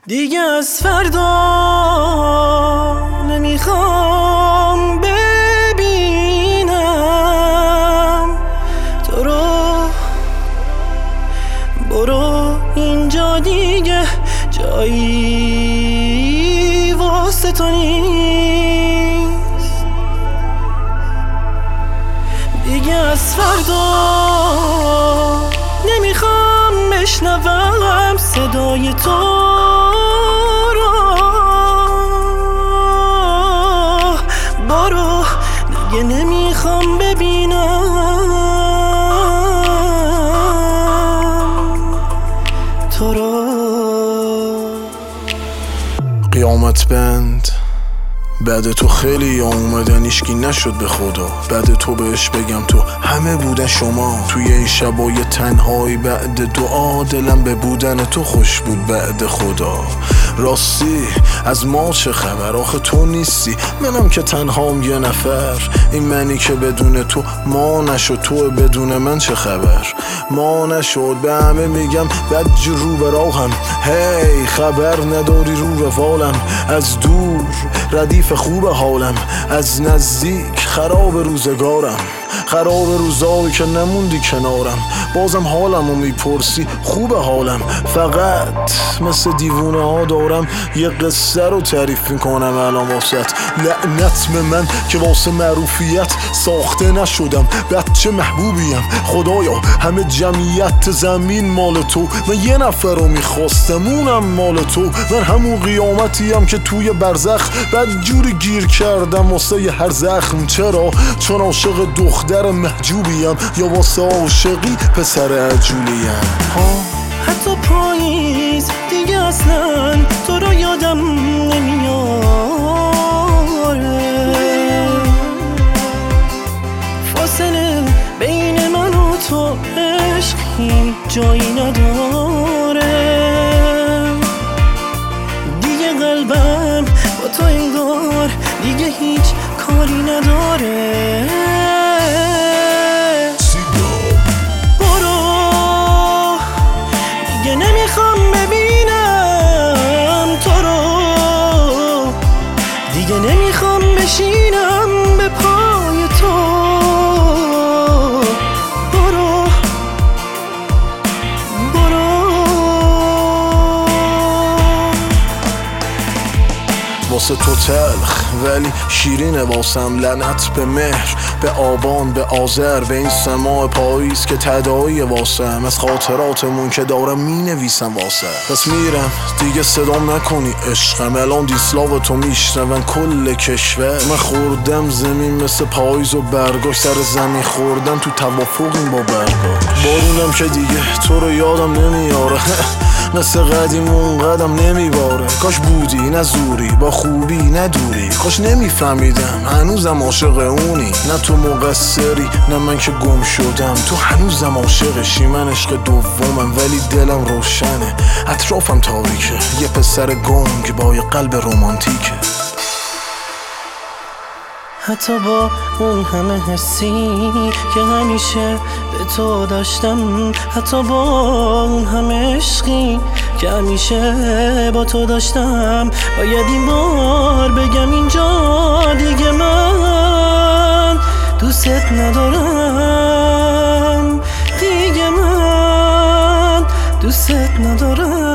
دیگه از فردا نمیخوام ببینم تو رو. برو، اینجا دیگه جایی واسه تو نیست. دیگه از فردا نمیخوام بشنوم صدای تو رو. برو، دیگه نمیخوام ببینم تو رو. قیامت بند بعد تو خیلی اومدن ایشکی نشد به خدا. بعد تو بهش بگم تو همه بودن شما. توی این شبای تنهایی بعد دعا دلم به بودن تو خوش بود بعد خدا. راستی از ما چه خبر؟ آخه تو نیستی، منم که تنهام یه نفر. این منی که بدون تو ما نشد، تو بدون من چه خبر؟ ما نشد. به همه میگم بج رو به راهم، هی خبر نداری رو روالم. از دور ردیف خوب حالم، از نزدیک خراب روزگارم. خراب روزایی که نموندی کنارم. بازم حالمو میپرسی خوب حالم. فقط مثل دیوونه ها دارم یه قصه رو تعریف میکنم الان واسط. لعنت به من که واسه معروفیت ساخته نشدم. بچه محبوبیم خدایا، همه جمعیت زمین مال تو. من یه نفر رو میخواستم اونم مال تو. من همون قیامتیم که توی برزخ بدجوری گیر کردم واسه هر زخم. چرا؟ چون عاشق دختر محجوبیم یا واسه عاشقی پسر عجولیم. حتی پاییز دیگه اصلا تو رو یادم نمیاره. فاصله بین من و تو عشقی جایی نداره. دیگه قلبم با تو انگار دیگه هیچ کاری نداره. نمیخوام ببینم تو رو. دیگه نمیخوام بشینم به پای تو. برو، برو. واسه تو تلخ ولی شیرینه واسم. لعنت به مهر، به آبان، به آذر، به این سماع پاییز که تداعی واسم. از خاطراتمون که دارم می نویسم واسه. پس میرم دیگه صدام نکنی عشقم. الان دیسلاو تو میشنون کل کشور. من خوردم زمین مثل پاییز و برگاش. سر زمین خوردم تو توافقیم با برگاش. بارونم که دیگه تو رو یادم نمیاره. مثل قدیم اون قدم نمیباره. کاش بودی نه زوری، با خوبی نه دوری. کاش نمیفهمیدم هنوزم عاشق اونی. نه تو مقصری نه من که گم شدم. تو هنوزم عاشقشی، من عشق دومم. ولی دلم روشنه، اطرافم تاریکه. یه پسر گنگ با یه قلب رومانتیکه. حتی با اون همه حسی که همیشه به تو داشتم. حتی با اون همه عشقی که همیشه با تو داشتم. باید این بار بگم اینجا دیگه من دوست ندارم. دیگه من دوست ندارم.